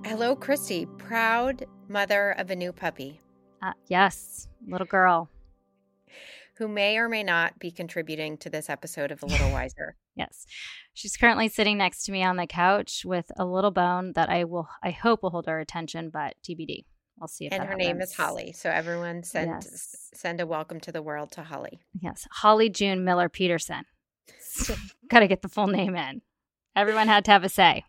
Hello, Christy, proud mother of a new puppy. Yes, little girl. Who may or may not be contributing to this episode of A Little Wiser. Yes. She's currently sitting next to me on the couch with a little bone that I hope will hold her attention, but TBD. We'll see if and that her happens. name is Holly. So everyone send a welcome to the world to Holly. Yes. Holly June Miller Peterson. Got to get the full name in. Everyone had to have a say.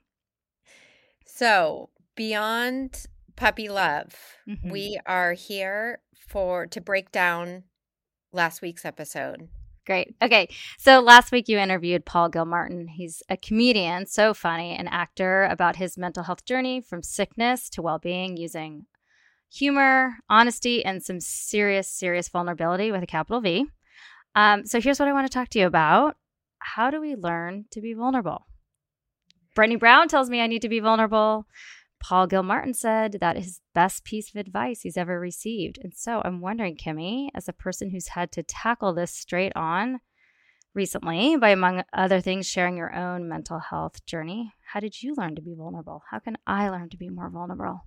So beyond puppy love, we are here to break down last week's episode. Great. Okay. So last week you interviewed Paul Gilmartin. He's a comedian, so funny, an actor, about his mental health journey from sickness to well-being using humor, honesty, and some serious, serious vulnerability with a capital V. So here's what I want to talk to you about. How do we learn to be vulnerable? Brittany Brown tells me I need to be vulnerable. Paul Gilmartin said that is his best piece of advice he's ever received. And so I'm wondering, Kimmy, as a person who's had to tackle this straight on recently by, among other things, sharing your own mental health journey, how did you learn to be vulnerable? How can I learn to be more vulnerable?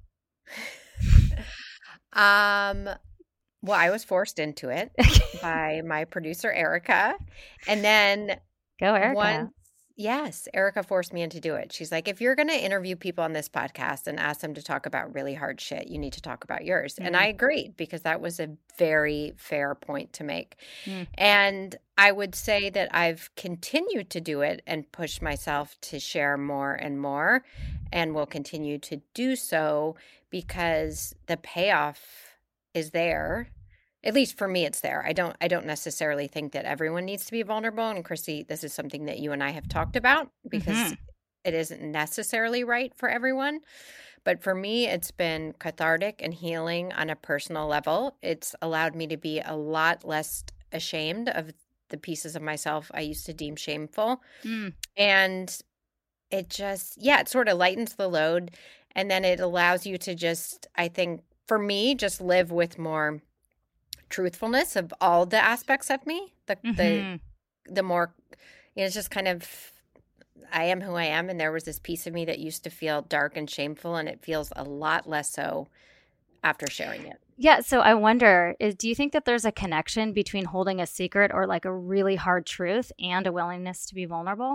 Well, I was forced into it by my producer, Erica. And then Go, Erica. Yes, Erica forced me into do it. She's like, if you're going to interview people on this podcast and ask them to talk about really hard shit, you need to talk about yours. And I agreed because that was a very fair point to make. And I would say that I've continued to do it and push myself to share more and more, and will continue to do so because the payoff is there. At least for me, it's there. I don't necessarily think that everyone needs to be vulnerable. And Christy, this is something that you and I have talked about because it isn't necessarily right for everyone. But for me, it's been cathartic and healing on a personal level. It's allowed me to be a lot less ashamed of the pieces of myself I used to deem shameful. And it just, it sort of lightens the load. And then it allows you to just, I think, for me, just live with more truthfulness of all the aspects of me. The more, it's just kind of, I am who I am, and there was this piece of me that used to feel dark and shameful, and it feels a lot less so after sharing it. Yeah, so I wonder, do you think that there's a connection between holding a secret or like a really hard truth and a willingness to be vulnerable?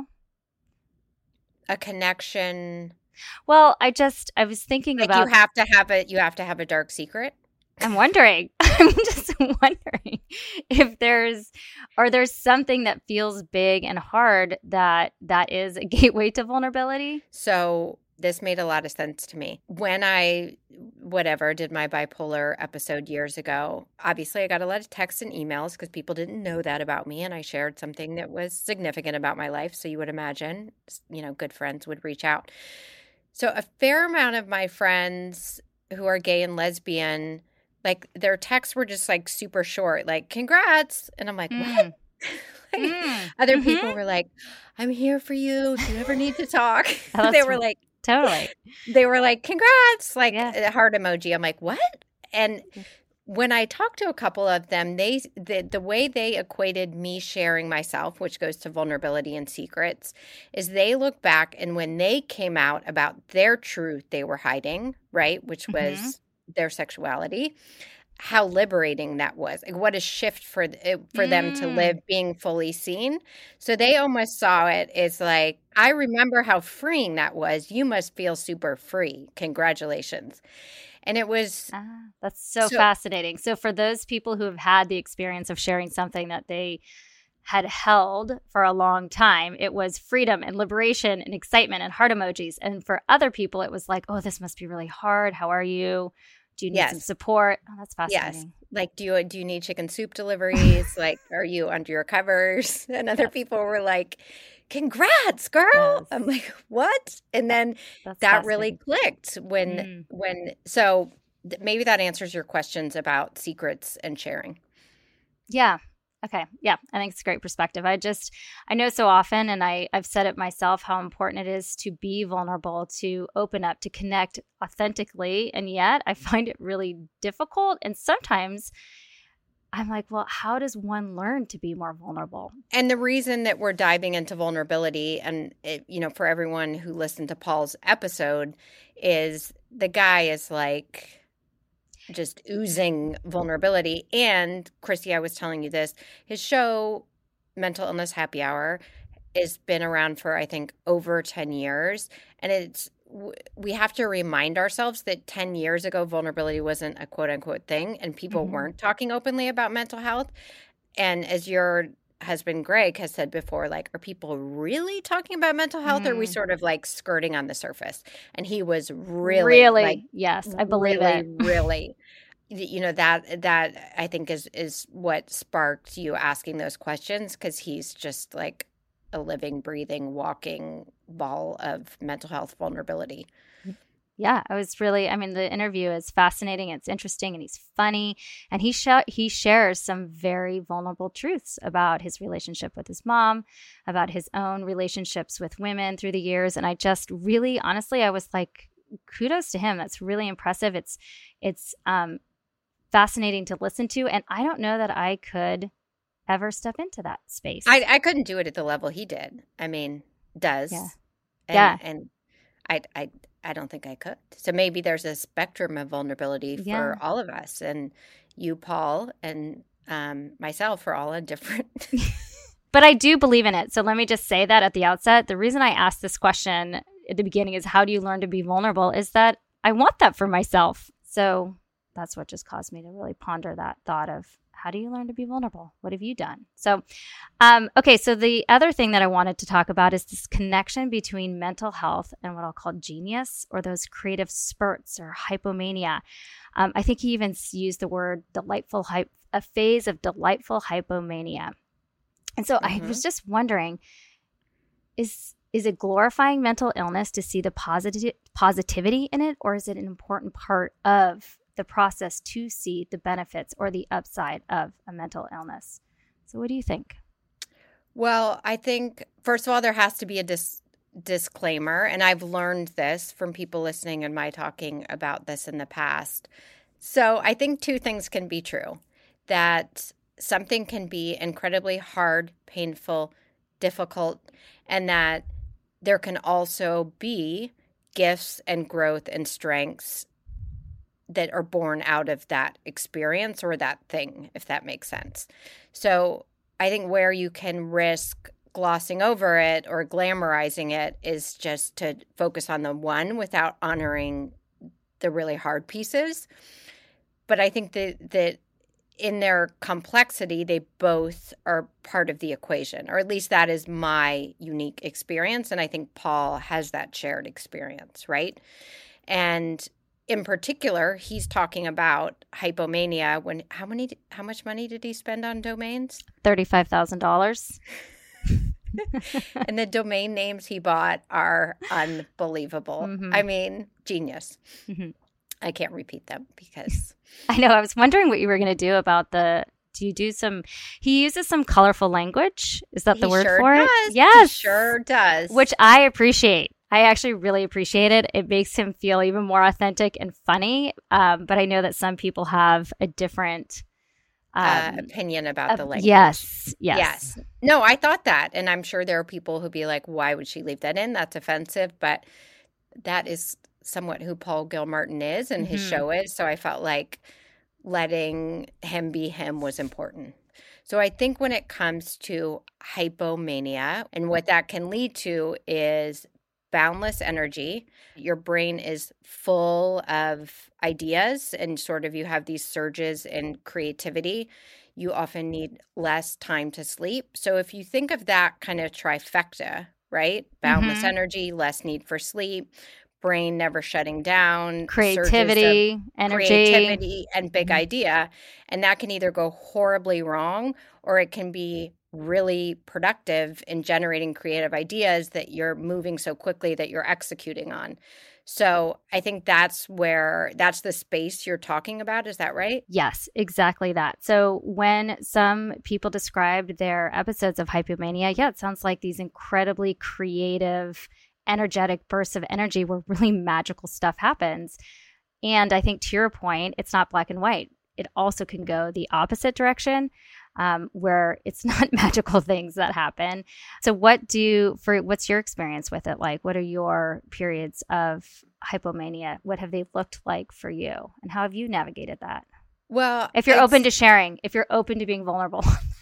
A connection? Well, I was thinking like about, you have to have a dark secret. I'm just wondering if there's something that feels big and hard that is a gateway to vulnerability. So this made a lot of sense to me. When I did my bipolar episode years ago, obviously I got a lot of texts and emails because people didn't know that about me, and I shared something that was significant about my life. So you would imagine, good friends would reach out. So a fair amount of my friends who are gay and lesbian, like their texts were just like super short, like congrats. And I'm like, what? Other people were like, I'm here for you if you ever need to talk. They were like, totally. They were like, congrats, like a heart emoji. I'm like, what? And when I talked to a couple of them, the way they equated me sharing myself, which goes to vulnerability and secrets, is they look back and when they came out about their truth they were hiding, right, which was their sexuality, how liberating that was. Like, what a shift for them to live being fully seen. So they almost saw it as like, I remember how freeing that was. You must feel super free. Congratulations. And it was... that's so fascinating. So for those people who have had the experience of sharing something that they had held for a long time, it was freedom and liberation and excitement and heart emojis. And for other people, it was like, oh, this must be really hard. How are you? Do you need some support? Oh, that's fascinating. Yes. Like, do you need chicken soup deliveries? Like, are you under your covers? And other people were like, congrats, girl. Yes. I'm like, what? And then that really clicked so maybe that answers your questions about secrets and sharing. Yeah. Okay. Yeah. I think it's a great perspective. I know so often, and I've said it myself, how important it is to be vulnerable, to open up, to connect authentically. And yet I find it really difficult. And sometimes I'm like, well, how does one learn to be more vulnerable? And the reason that we're diving into vulnerability, and for everyone who listened to Paul's episode, is the guy is like just oozing vulnerability. And Christy, I was telling you this, his show, Mental Illness Happy Hour, has been around for, I think, over 10 years. And we have to remind ourselves that 10 years ago, vulnerability wasn't a quote unquote thing, and people weren't talking openly about mental health. And as your husband, Greg, has said before, like, are people really talking about mental health, or are we sort of like skirting on the surface? And he was really like, yes, I believe it. Really, that I think is what sparked you asking those questions, because he's just like a living, breathing, walking ball of mental health vulnerability. Yeah, the interview is fascinating. It's interesting, and he's funny, and he shares some very vulnerable truths about his relationship with his mom, about his own relationships with women through the years. And I just really, honestly, I was like, kudos to him. That's really impressive. It's fascinating to listen to, and I don't know that I could ever step into that space. I couldn't do it at the level he did. I mean, does. Yeah. And I don't think I could. So maybe there's a spectrum of vulnerability for all of us, and you, Paul, and myself are all in different. But I do believe in it. So let me just say that at the outset. The reason I asked this question at the beginning is, how do you learn to be vulnerable? Is that I want that for myself. So that's what just caused me to really ponder that thought of, how do you learn to be vulnerable? What have you done? So, okay. So the other thing that I wanted to talk about is this connection between mental health and what I'll call genius, or those creative spurts, or hypomania. I think he even used the word a phase of delightful hypomania. And so I was just wondering, is it glorifying mental illness to see the positivity in it, or is it an important part of the process to see the benefits or the upside of a mental illness? So what do you think? Well, I think, first of all, there has to be a disclaimer, and I've learned this from people listening and my talking about this in the past. So I think two things can be true: that something can be incredibly hard, painful, difficult, and that there can also be gifts and growth and strengths that are born out of that experience or that thing, if that makes sense. So I think where you can risk glossing over it or glamorizing it is just to focus on the one without honoring the really hard pieces. But I think that in their complexity, they both are part of the equation, or at least that is my unique experience. And I think Paul has that shared experience, right? And in particular, he's talking about hypomania when how much money did he spend on domains? $35,000. And the domain names he bought are unbelievable. I mean, genius. I can't repeat them because I know. I was wondering what you were going to do about he uses some colorful language. Is that the word for it? Yes. He sure does. Which I appreciate. I actually really appreciate it. It makes him feel even more authentic and funny. But I know that some people have a different opinion about the language. Yes. No, I thought that. And I'm sure there are people who'd be like, why would she leave that in? That's offensive. But that is somewhat who Paul Gilmartin is and his show is. So I felt like letting him be him was important. So I think when it comes to hypomania, and what that can lead to is boundless energy. Your brain is full of ideas, and sort of you have these surges in creativity. You often need less time to sleep. So if you think of that kind of trifecta, right? Boundless energy, less need for sleep, brain never shutting down, creativity, energy, and big idea. And that can either go horribly wrong, or it can be really productive in generating creative ideas that you're moving so quickly that you're executing on. So I think that's the space you're talking about. Is that right? Yes, exactly that. So when some people described their episodes of hypomania, it sounds like these incredibly creative, energetic bursts of energy where really magical stuff happens. And I think to your point, it's not black and white. it also can go the opposite direction, where it's not magical things that happen. So what's your experience with it like? What are your periods of hypomania? What have they looked like for you? And how have you navigated that? Well, if you're open to sharing, if you're open to being vulnerable.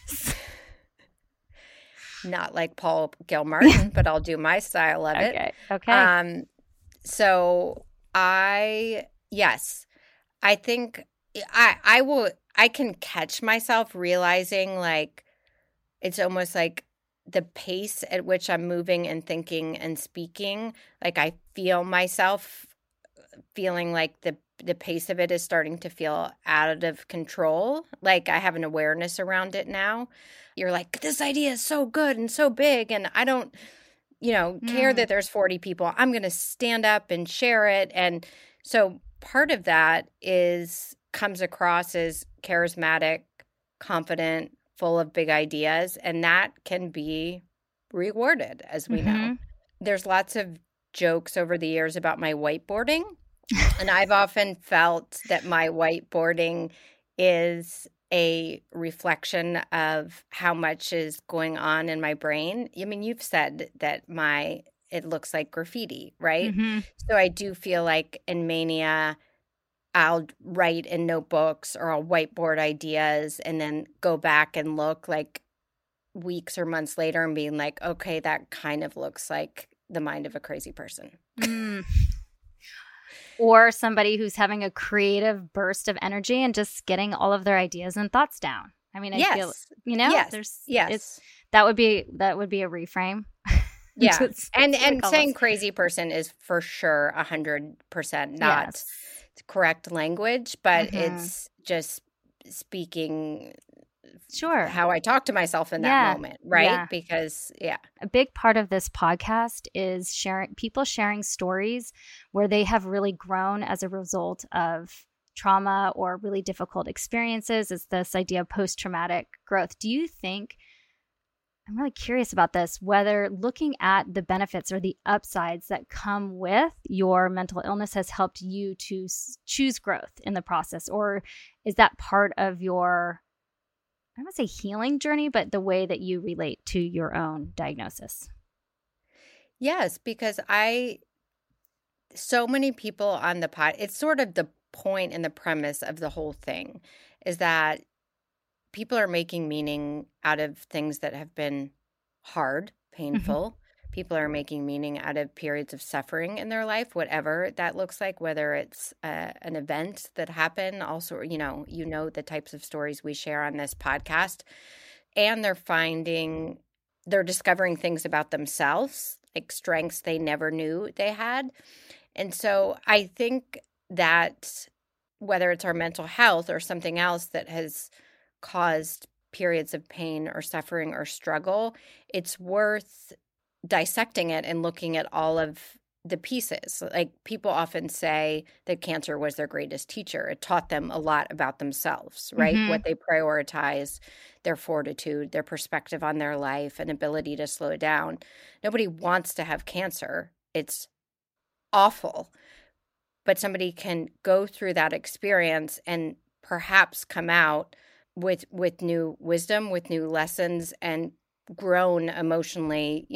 Not like Paul Gilmartin, but I'll do my style of it. Okay. So I think I can catch myself realizing like it's almost like the pace at which I'm moving and thinking and speaking, like I feel myself feeling like the pace of it is starting to feel out of control. Like I have an awareness around it now. You're like, this idea is so good and so big, and I don't, care that there's 40 people. I'm going to stand up and share it. And so part of that comes across as charismatic, confident, full of big ideas, and that can be rewarded, as we know. There's lots of jokes over the years about my whiteboarding, and I've often felt that my whiteboarding is a reflection of how much is going on in my brain. I mean, you've said that it looks like graffiti, right? So I do feel like in mania, I'll write in notebooks or I'll whiteboard ideas and then go back and look like weeks or months later and being like, okay, that kind of looks like the mind of a crazy person. Or somebody who's having a creative burst of energy and just getting all of their ideas and thoughts down. I mean, I feel, that would be a reframe. Yeah. And saying crazy person is for sure 100% not correct language, but it's just speaking how I talk to myself in that moment, right? Yeah. Because a big part of this podcast is people sharing stories where they have really grown as a result of trauma or really difficult experiences. It's this idea of post-traumatic growth. Do you think, I'm really curious about this, whether looking at the benefits or the upsides that come with your mental illness has helped you to choose growth in the process, or is that part of your, I don't want to say healing journey, but the way that you relate to your own diagnosis? Yes, because so many people on the pod, it's sort of the point and the premise of the whole thing is that people are making meaning out of things that have been hard, painful. People are making meaning out of periods of suffering in their life, whatever that looks like, whether it's an event that happened, also, the types of stories we share on this podcast. And they're discovering things about themselves, like strengths they never knew they had. And so I think that whether it's our mental health or something else that has caused periods of pain or suffering or struggle, it's worth dissecting it and looking at all of the pieces. Like people often say that cancer was their greatest teacher. It taught them a lot about themselves, right? What they prioritize, their fortitude, their perspective on their life, and ability to slow down. Nobody wants to have cancer. It's awful. But somebody can go through that experience and perhaps come out with new wisdom, with new lessons, and grown emotionally,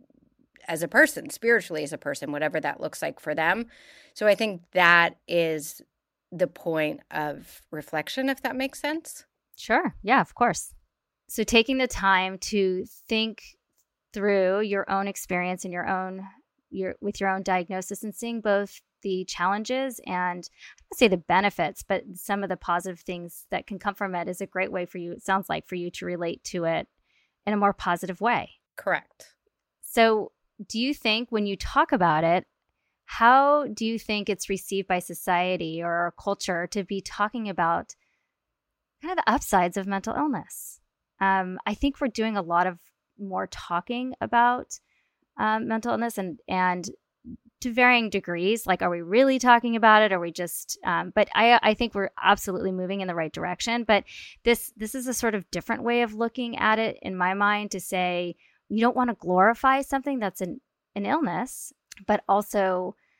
as a person, spiritually as a person, whatever that looks like for them. So I think that is the point of reflection, if that makes sense. Sure. Yeah, of course. So taking the time to think through your own experience and with your own diagnosis and seeing both the challenges and I would say the benefits, but some of the positive things that can come from it is a great way for you, it sounds like, for you to relate to it in a more positive way. Correct. So do you think when you talk about it, how do you think it's received by society or our culture to be talking about kind of the upsides of mental illness? I think we're doing a lot of more talking about mental illness and to varying degrees. Like, are we really talking about it? Are we just, but I think we're absolutely moving in the right direction. But this is a sort of different way of looking at it in my mind, to say, you don't want to glorify something that's an illness, but also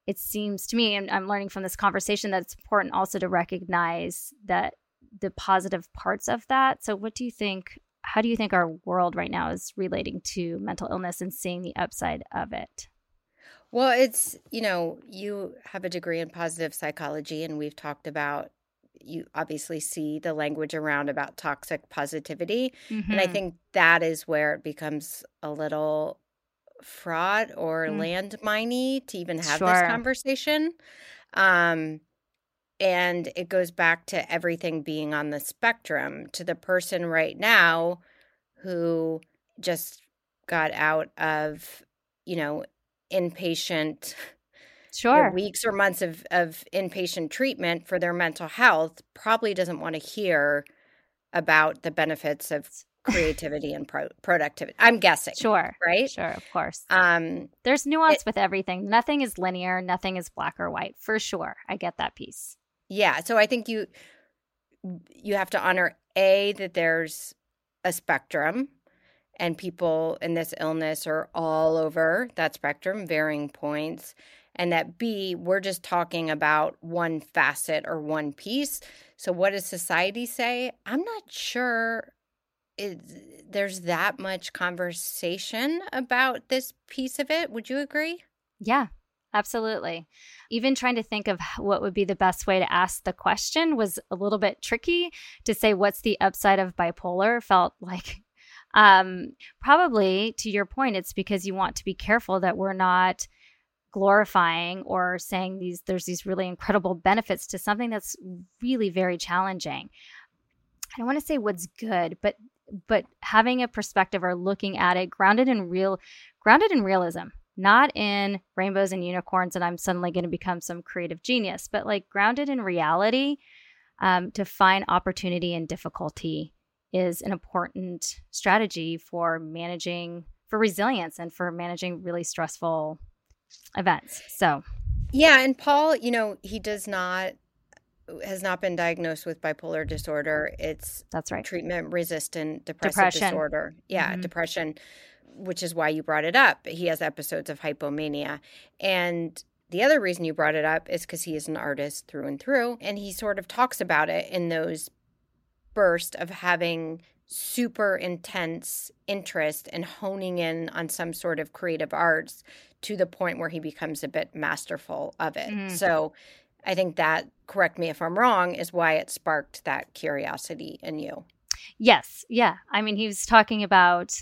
it seems to me, and I'm learning from this conversation, that it's important also to recognize that the positive parts of that. So what do you think? How do you think our world right now is relating to mental illness and seeing the upside of it? Well, it's, you have a degree in positive psychology, and we've talked about, you obviously see the language around about toxic positivity. And I Mm-hmm. think that is where it becomes a little fraught or Mm, landminey to even have this sure. conversation. Um, and it goes back to everything being on the spectrum, to the person right now who just got out of, you know, inpatient, Sure. weeks or months of inpatient treatment for their mental health, probably doesn't want to hear about the benefits of creativity and productivity. I'm guessing, Sure. right? Sure. Of course. Um, There's it, nuance with everything. Nothing is linear. Nothing is black or white. For sure. I get that piece. yeah. So I think you have to honor that there's a spectrum, and people in this illness are all over that spectrum, varying points. And that B, we're just talking about one facet or one piece. So what does society say? I'm not sure there's that much conversation about this piece of it. Would you agree? Yeah, absolutely. Even trying to think of what would be the best way to ask the question was a little bit tricky. To say what's the upside of bipolar felt like probably, to your point, it's because you want to be careful that we're not glorifying or saying there's these really incredible benefits to something that's really very challenging. I don't want to say what's good, but having a perspective or looking at it grounded in realism, not in rainbows and unicorns, and I'm suddenly going to become some creative genius, but like grounded in reality. To find opportunity in difficulty is an important strategy for resilience and for managing really stressful events. So, Yeah, and Paul, he has not been diagnosed with bipolar disorder. It's that's right. treatment-resistant depressive Depression. disorder. Yeah, Mm-hmm. depression, which is why you brought it up. He has episodes of hypomania. And the other reason you brought it up is because he is an artist through and through. And he sort of talks about it in those bursts of having super intense interest and honing in on some sort of creative arts to the point where he becomes a bit masterful of it. Mm-hmm. So I think that, correct me if I'm wrong, is why it sparked that curiosity in you. Yes. Yeah. I mean, he was talking about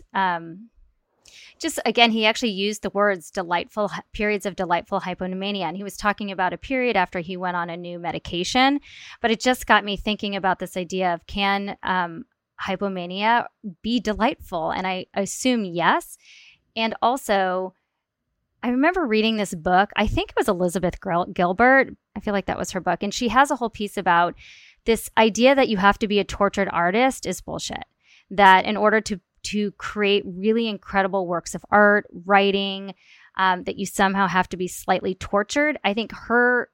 just, again, he actually used the words periods of delightful hypomania. And he was talking about a period after he went on a new medication. But it just got me thinking about this idea of, can hypomania be delightful? And I assume yes. And also, I remember reading this book. I think it was Elizabeth Gilbert. I feel like that was her book. And she has a whole piece about this idea that you have to be a tortured artist is bullshit. That in order to create really incredible works of art, writing, that you somehow have to be slightly tortured. I think her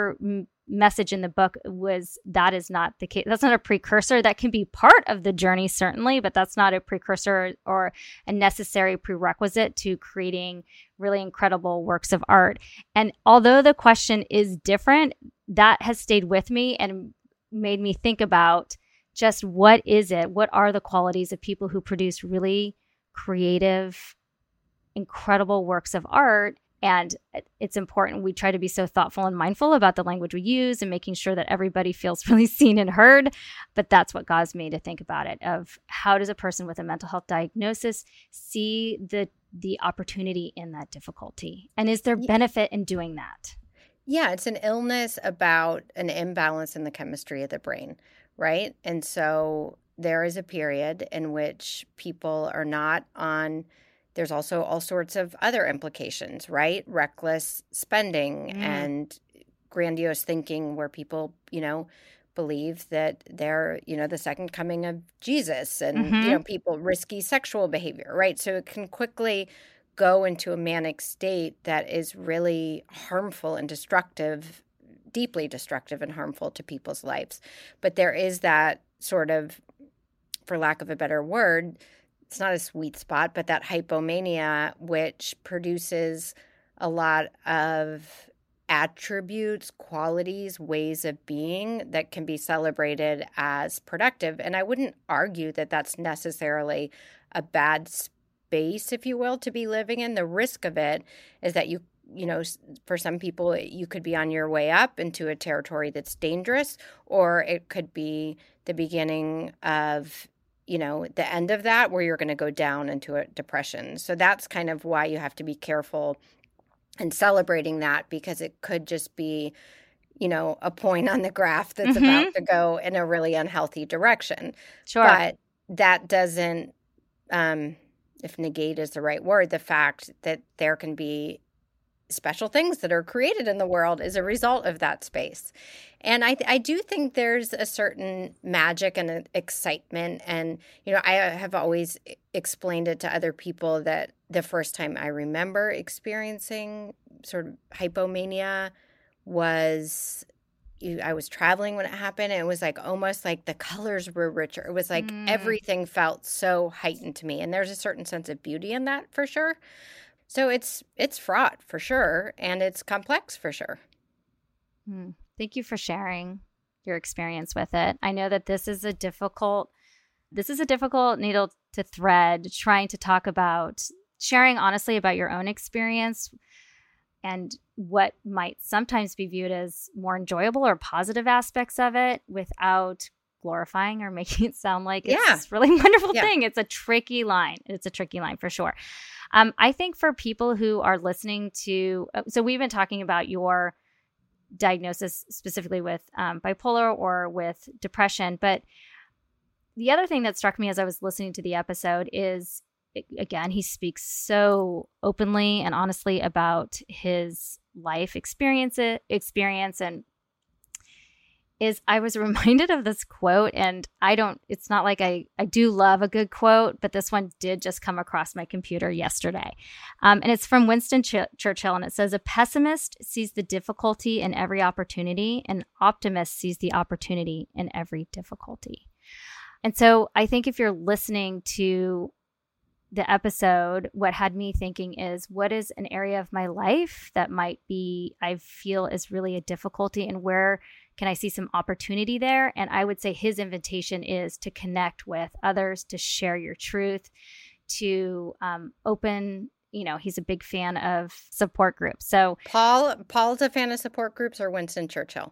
message in the book was that is not the case. That's not a precursor. That can be part of the journey, certainly, but that's not a precursor or a necessary prerequisite to creating really incredible works of art. And although the question is different, that has stayed with me and made me think about just what is it? What are the qualities of people who produce really creative, incredible works of art? And it's important we try to be so thoughtful and mindful about the language we use and making sure that everybody feels really seen and heard. But that's what caused me to think about it, of how does a person with a mental health diagnosis see the opportunity in that difficulty? And is there benefit in doing that? Yeah, it's an illness about an imbalance in the chemistry of the brain, right? And so there is a period in which people are not on. There's also all sorts of other implications, right? Reckless spending and grandiose thinking where people, believe that they're, the second coming of Jesus and, people risky sexual behavior, right? So it can quickly go into a manic state that is really harmful and destructive, deeply destructive and harmful to people's lives. But there is that sort of, for lack of a better word, it's not a sweet spot, but that hypomania, which produces a lot of attributes, qualities, ways of being that can be celebrated as productive. And I wouldn't argue that that's necessarily a bad space, if you will, to be living in. The risk of it is that for some people, you could be on your way up into a territory that's dangerous, or it could be the beginning of, the end of that, where you're going to go down into a depression. So that's kind of why you have to be careful and celebrating that, because it could just be, a point on the graph that's about to go in a really unhealthy direction. Sure. But that doesn't, if negate is the right word, the fact that there can be special things that are created in the world as a result of that space. And I do think there's a certain magic and an excitement. And, I have always explained it to other people that the first time I remember experiencing sort of hypomania was I was traveling when it happened. And it was like almost like the colors were richer. It was like everything felt so heightened to me. And there's a certain sense of beauty in that for sure. So it's fraught for sure, and it's complex for sure. Thank you for sharing your experience with it. I know that this is a difficult needle to thread, trying to talk about sharing honestly about your own experience and what might sometimes be viewed as more enjoyable or positive aspects of it without glorifying or making it sound like it's this really wonderful thing. It's a tricky line. It's a tricky line for sure. I think for people who are listening to, so we've been talking about your diagnosis specifically with bipolar or with depression, but the other thing that struck me as I was listening to the episode is, again, he speaks so openly and honestly about his life experience and I was reminded of this quote, and it's not like I do love a good quote, but this one did just come across my computer yesterday. And it's from Winston Churchill, and it says, "A pessimist sees the difficulty in every opportunity, an optimist sees the opportunity in every difficulty." And so I think if you're listening to the episode, what had me thinking is, what is an area of my life that I feel is really a difficulty, and where can I see some opportunity there? And I would say his invitation is to connect with others, to share your truth, to open, he's a big fan of support groups. So Paul's a fan of support groups, or Winston Churchill?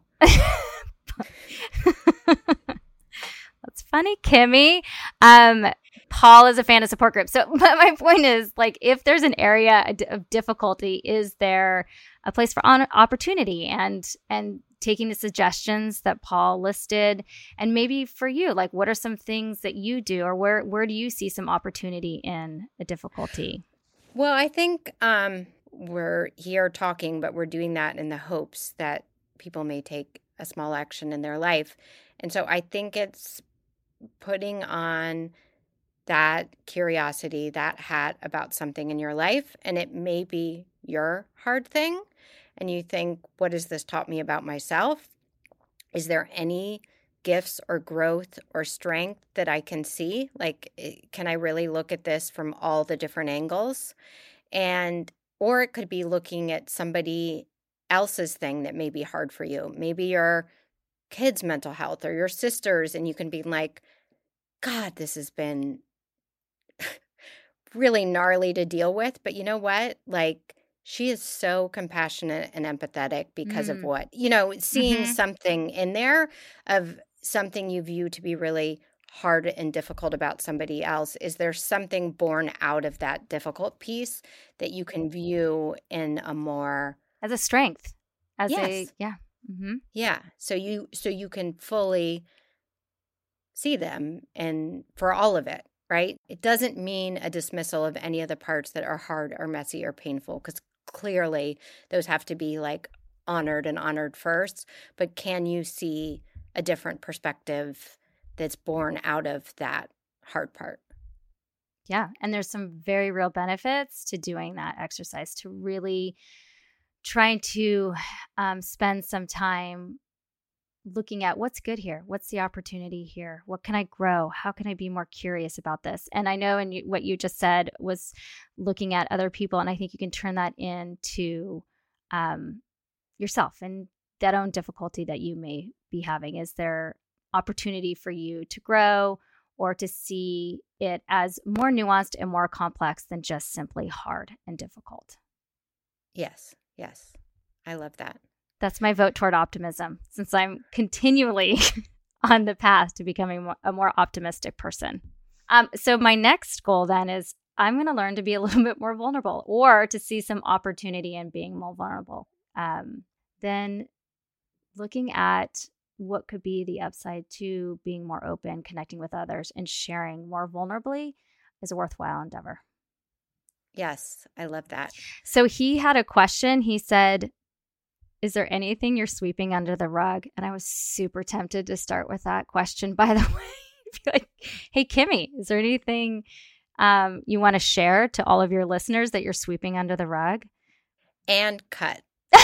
That's funny, Kimmy. Paul is a fan of support groups. So, but my point is, like, if there's an area of difficulty, is there a place for opportunity and taking the suggestions that Paul listed? And maybe for you, like, what are some things that you do, or where do you see some opportunity in a difficulty? Well, I think we're here talking, but we're doing that in the hopes that people may take a small action in their life. And so I think it's putting on that curiosity, that hat about something in your life, and it may be your hard thing, and you think, what has this taught me about myself? Is there any gifts or growth or strength that I can see? Like, can I really look at this from all the different angles? Or it could be looking at somebody else's thing that may be hard for you. Maybe your kids' mental health or your sister's, and you can be like, God, this has been really gnarly to deal with. But you know what? Like, she is so compassionate and empathetic because of what, seeing something in there of something you view to be really hard and difficult about somebody else. Is there something born out of that difficult piece that you can view in a more as a strength, yeah. So you can fully see them, and for all of it, right? It doesn't mean a dismissal of any of the parts that are hard or messy or painful, because clearly those have to be like honored first. But can you see a different perspective that's born out of that hard part? Yeah. And there's some very real benefits to doing that exercise, to really trying to spend some time looking at what's good here. What's the opportunity here? What can I grow? How can I be more curious about this? And I know what you just said was looking at other people. And I think you can turn that into yourself and that own difficulty that you may be having. Is there opportunity for you to grow or to see it as more nuanced and more complex than just simply hard and difficult? Yes. I love that. That's my vote toward optimism, since I'm continually on the path to becoming a more optimistic person. So my next goal then is I'm going to learn to be a little bit more vulnerable, or to see some opportunity in being more vulnerable. Then looking at what could be the upside to being more open, connecting with others, and sharing more vulnerably is a worthwhile endeavor. Yes, I love that. So he had a question. He said, is there anything you're sweeping under the rug? And I was super tempted to start with that question, by the way. Be like, hey, Kimmy, is there anything you want to share to all of your listeners that you're sweeping under the rug? And cut.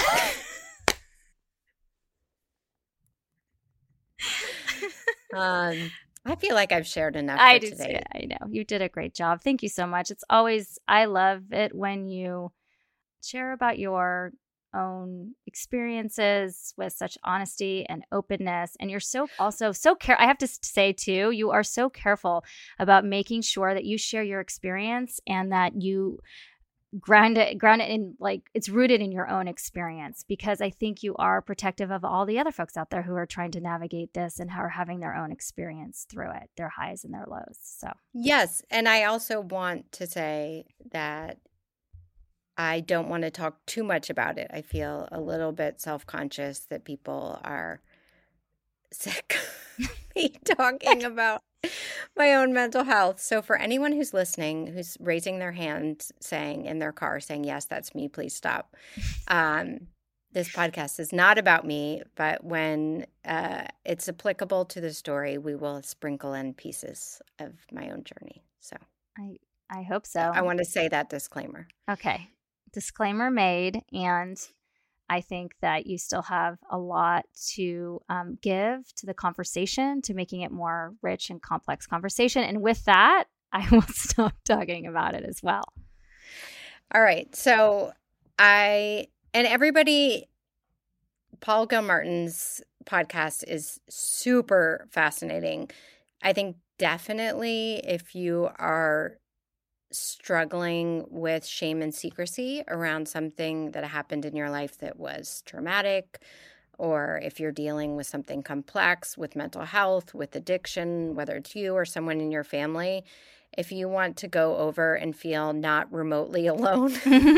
I feel like I've shared enough for today. I know. You did a great job. Thank you so much. It's always, I love it when you share about your own experiences with such honesty and openness. And you're I have to say too, you are so careful about making sure that you share your experience and that you ground it in, like, it's rooted in your own experience, because I think you are protective of all the other folks out there who are trying to navigate this and are having their own experience through it, their highs and their lows. So yes. And I also want to say that I don't want to talk too much about it. I feel a little bit self-conscious that people are sick of me talking about my own mental health. So for anyone who's listening, who's raising their hand saying in their car, saying, yes, that's me, please stop. This podcast is not about me, but when it's applicable to the story, we will sprinkle in pieces of my own journey. So I hope so. I want to say that disclaimer. Okay. Disclaimer made. And I think that you still have a lot to give to the conversation, to making it more rich and complex conversation. And with that, I will stop talking about it as well. All right. So everybody, Paul Gilmartin's podcast is super fascinating. I think definitely if you are struggling with shame and secrecy around something that happened in your life that was traumatic, or if you're dealing with something complex with mental health, with addiction, whether it's you or someone in your family, if you want to go over and feel not remotely alone,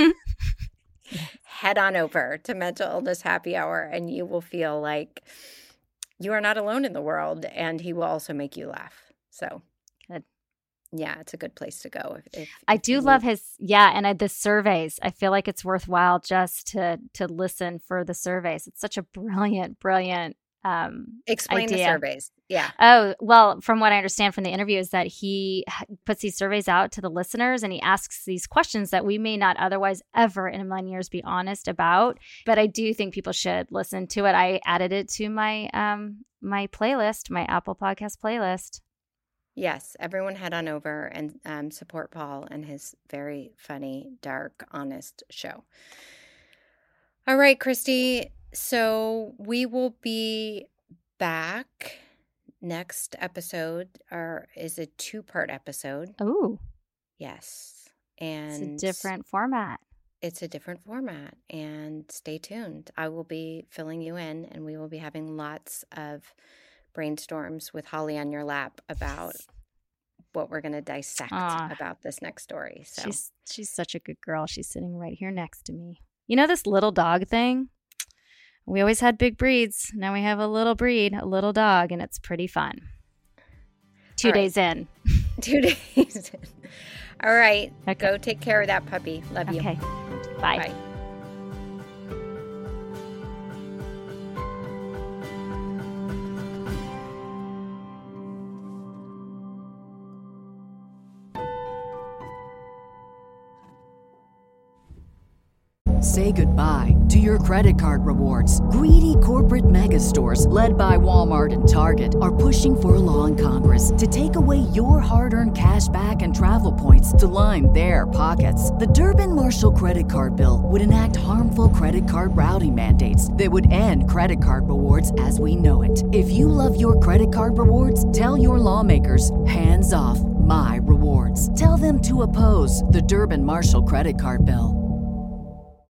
head on over to Mental Illness Happy Hour and you will feel like you are not alone in the world, and he will also make you laugh. So good. Yeah, it's a good place to go. If I do love his, and the surveys. I feel like it's worthwhile just to listen for the surveys. It's such a brilliant explain idea. The surveys. Yeah. Oh, well, from what I understand from the interview is that he puts these surveys out to the listeners and he asks these questions that we may not otherwise ever in a million years be honest about. But I do think people should listen to it. I added it to my my playlist, my Apple Podcast playlist. Yes, everyone head on over and support Paul and his very funny, dark, honest show. All right, Christy. So we will be back. Next episode is a 2-part episode. Oh. Yes. And it's a different format. It's a different format. And stay tuned. I will be filling you in, and we will be having lots of brainstorms with Holly on your lap about what we're going to dissect about this next story. So she's such a good girl. She's sitting right here next to me. You know this little dog thing? We always had big breeds. Now we have a little breed, a little dog, and it's pretty fun. 2 days in. 2 days in. All right. Okay. Go take care of that puppy. Love you. Okay. Bye. Bye. say goodbye to your credit card rewards. Greedy corporate mega stores, led by Walmart and Target, are pushing for a law in Congress to take away your hard-earned cash back and travel points to line their pockets. The Durbin-Marshall credit card bill would enact harmful credit card routing mandates that would end credit card rewards as we know it. If you love your credit card rewards, tell your lawmakers, hands off my rewards. Tell them to oppose the Durbin-Marshall credit card bill.